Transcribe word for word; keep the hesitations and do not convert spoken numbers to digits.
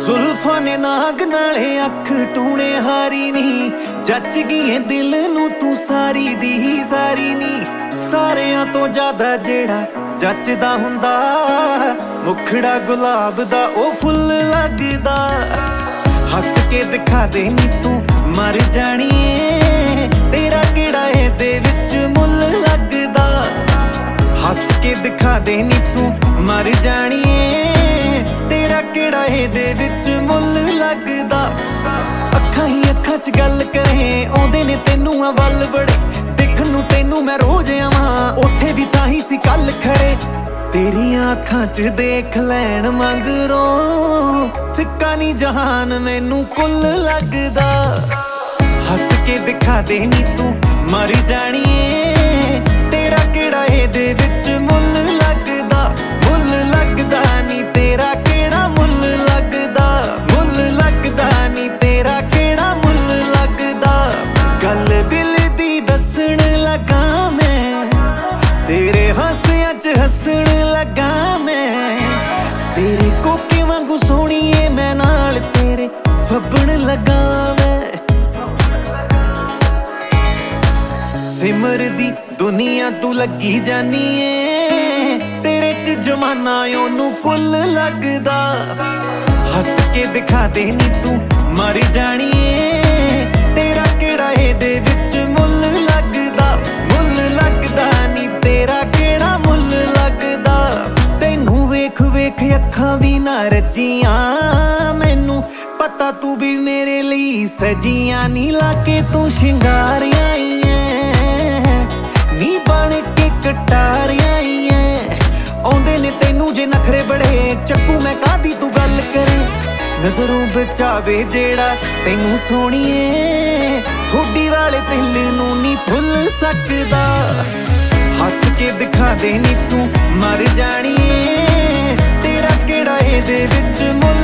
ਜ਼ੁਲਫਾਂ ਨੇ ਨਾਗ ਨਾਲੇ ਅੱਖ ਟੂਣੇ ਹਾਰੀ ਨੀ, ਜੱਚ ਗਈਏ ਦਿਲ ਨੂੰ ਤੂੰ ਸਾਰੀ ਦੀ ਹੀ ਸਾਰੀ ਨੀ। ਸਾਰਿਆਂ ਤੋਂ ਜ਼ਿਆਦਾ ਜਿਹੜਾ ਜੱਚਦਾ ਹੁੰਦਾ, ਮੁਖੜਾ ਗੁਲਾਬ ਦਾ ਉਹ ਫੁੱਲ ਲੱਗਦਾ। ਹੱਸ ਕੇ ਦਿਖਾ ਦੇ ਨੀ ਤੂੰ ਮਰ ਜਾਣੀਏ, ਤੇਰਾ ਕਿਹੜਾ ਇਹਦੇ ਵਿੱਚ ਮੁੱਲ ਲੱਗਦਾ। ਹੱਸ ਕੇ ਦਿਖਾ ਦੇ ਨੀ ਤੂੰ ਮਰ ਜਾਣੀਏ, ਤੇਰਾ ਕਿਹੜਾ ਇਹਦੇ ਵਿੱਚ ਮੁੱਲ ਲੱਗਦਾ। ਅੱਖਾਂ ਹੀ ਅੱਖਾਂ 'ਚ ਗੱਲ ਕਰੇ ਆਉਂਦੇ ਨੇ ਤੈਨੂੰ ਆ ਵੱਲ ਬੜੇ, ਦੇਖਣ ਨੂੰ ਤੈਨੂੰ ਮੈਂ ਰੋਜ਼ ਆਵਾਂ ਉੱਥੇ ਵੀ ਤਾਂ ਹੀ ਸੀ ਕੱਲ ਖੜੇ। ਤੇਰੀਆਂ ਅੱਖਾਂ 'ਚ ਦੇਖ ਲੈਣ ਮਗਰੋਂ ਫਿੱਕਾ ਨੀ ਜਹਾਨ ਮੈਨੂੰ ਕੁੱਲ ਲੱਗਦਾ। ਹੱਸ ਕੇ ਦਿਖਾ ਦੇ ਨੀ ਤੂੰ ਮਰ ਜਾਣੀਏ, ਤੇਰਾ ਕਿਹੜਾ ਇਹਦੇ ਵਿੱਚ ਮੁੱਲ ਲੱਗਦਾ। ਮੁੱਲ ਲੱਗਦਾ ਨੀ ਤੇਰਾ ਕਿਹੜਾ ਮੁੱਲ ਲੱਗਦਾ, ਮੁੱਲ ਲੱਗਦਾ ਨੀ ਤੇਰਾ ਕਿਹੜਾ ਮੁੱਲ ਲੱਗਦਾ। ਗੱਲ ਦਿਲ ਦੀ ਦੱਸਣ ਲੱਗਾ ਮੈਂ, ਤੇਰੇ ਹਾਸਿਆਂ 'ਚ ਹੱਸਣ ਲੱਗਾ ਮੈਂ। ਤੇਰੇ ਕੋਕੇ ਵਾਂਗੂ ਸੋਹਣੀਏ ਮੈਂ ਨਾਲ ਤੇਰੇ ਫੱਬਣ ਲੱਗਾ ਮੈਂ। ਸਿਮਰ ਦੀ ਦੁਨੀਆ ਤੂੰ ਲੱਗੀ ਜਾਨੀ ਏ, ਤੇਰੇ 'ਚ ਜਮਾਨਾ ਉਹਨੂੰ ਕੁੱਲ ਲੱਗਦਾ। ਹੱਸ ਕੇ ਦਿਖਾ ਦੇ ਨੀ ਤੂੰ ਮਰ ਜਾਣੀਏ, ਤੇਰਾ ਕਿਹੜਾ ਇਹਦੇ ਵਿੱਚ ਮੁੱਲ ਲੱਗਦਾ। ਮੁੱਲ ਲੱਗਦਾ ਨੀ ਤੇਰਾ ਕਿਹੜਾ ਮੁੱਲ ਲੱਗਦਾ। ਤੈਨੂੰ ਵੇਖ ਵੇਖ ਅੱਖਾਂ ਵੀ ਨਾ ਰੱਜੀਆਂ, ਮੈਨੂੰ ਪਤਾ ਤੂੰ ਵੀ ਮੇਰੇ ਲਈ ਸਜੀਆਂ ਨੀ। ਲਾ ਕੇ ਤੂੰ ਸ਼ਿੰਗਾਰਿਆ ਈ ਨੀ ਬਣ ਕੇ ਕਟਾਰਿਆ ਈ ਐ। ਆਉਂਦੇ ਨੇ ਤੈਨੂੰ ਜੇ ਨਖਰੇ ਬੜੇ, ਚੱਕੂ ਮੈਂ ਕਾਹਦੀ ਤੂੰ ਗੱਲ ਕਰੇ। ਨਜ਼ਰੋਂ ਬਚਾਵੇ ਜਿਹੜਾ ਤੈਨੂੰ ਸੋਹਣੀਏ, ਹੋਡੀ ਵਾਲੇ ਦਿਲ ਨੂੰ ਨੀ ਭੁੱਲ ਸਕਦਾ। ਹੱਸ ਕੇ ਦਿਖਾ ਦੇ ਨੀ ਤੂੰ ਮਰ ਜਾਣੀਏ, ਤੇਰਾ ਕਿਹੜਾ ਇਹਦੇ ਵਿੱਚ ਮੁੱਲ